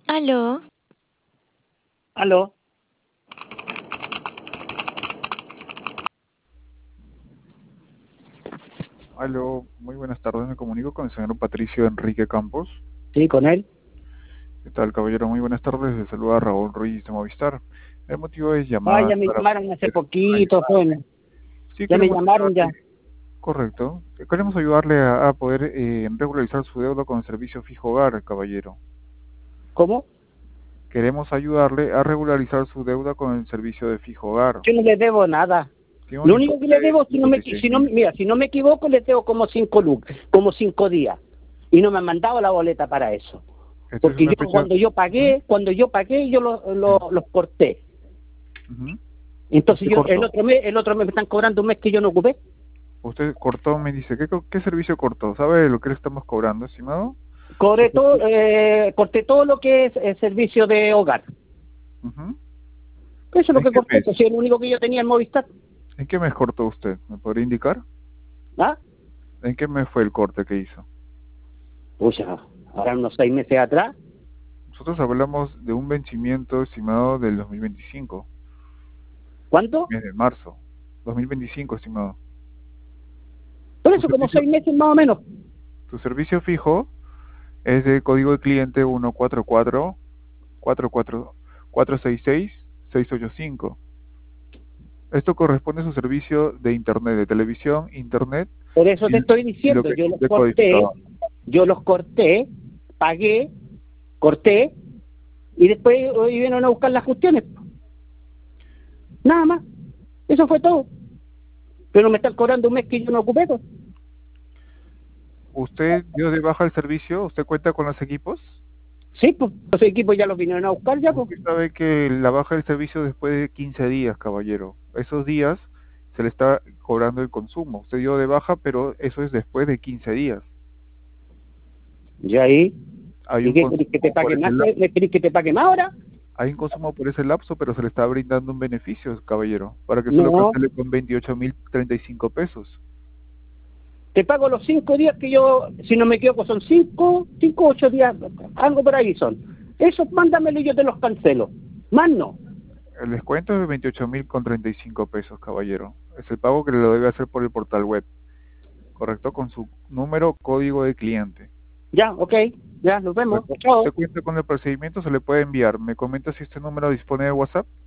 Aló, Aló, Aló, muy buenas tardes. Me comunico con el señor Patricio Enrique Campos. sí, con él. ¿Qué tal, caballero? Muy buenas tardes. Le saluda Raúl Ruiz de Movistar. El motivo es Ah, llamar ya me para llamaron hace poder poquito, ayudar. joven. Sí, Ya me queremos llamaron ya. ayudarle, correcto. Queremos ayudarle a poder regularizar su deuda con el servicio fijo hogar, caballero. ¿Cómo? Queremos ayudarle a regularizar su deuda con el servicio de fijo hogar. Yo no le debo nada. Tiene un Lo único que importe le de debo, 56 mil. mira, si no me equivoco, le debo como 5 lucas, como 5 días. Y no me han mandado la boleta para eso. Esta es Porque una yo fecha. yo Ujú, los corté. ujú. Entonces Usted yo, cortó. el otro mes me están cobrando un mes que yo no ocupé. Usted cortó, me dice, ¿qué servicio cortó? ¿Sabe lo que le estamos cobrando, estimado? Porque Corté todo lo que es el servicio de hogar. ujú. Eso es lo ¿En que qué corté, mes? pues, si es lo único que yo tenía en Movistar. ¿En qué mes cortó usted? ¿Me podría indicar? ¿Ah? ¿En qué mes fue el corte que hizo? Pucha, ahora unos 6 meses atrás. Nosotros hablamos de un vencimiento estimado del 2025, ¿Cuánto? mes de marzo. 2025, estimado. Por Su eso, como servicio, 6 meses más o menos. su servicio fijo es de código de cliente 144-466-685. Esto corresponde a su servicio de internet, de televisión, internet Por eso te y, estoy y lo diciendo, que es un decodificador. yo los corté, pagué, corté, y después hoy vinieron a buscar las cuestiones. Nada más. Eso fue todo. Pero me están cobrando un mes que yo no ocupé, pues. ¿Usted dio de baja el servicio? ¿Usted cuenta con los equipos? Sí, pues, los equipos ya los vinieron a buscar ya, pues. Usted sabe que la baja del servicio después de 15 días, caballero. Esos días se le está cobrando el consumo. Usted dio de baja, pero eso es después de 15 días. Y ahí, Hay ¿y un qué querés que te consumo por pague ese más? lapso. ¿Me querés que te pague más ahora? Hay un consumo por ese lapso, pero se le está brindando un beneficio, caballero, para que solo No, cancele con 28.035 pesos. te pago los 5 días que yo, si no me equivoco, son 8 días, algo por ahí son. Eso mándamelo y yo te los cancelo. Más no. El descuento es de 28.035 pesos, caballero. Es el pago que le lo debe hacer por el portal web, ¿correcto? Con su número código de cliente. Ya, ok, ya, nos vemos. ¿Correcto? Chao. ¿Usted cuenta con el procedimiento? Se le puede enviar. ¿Me comenta si este número dispone de WhatsApp?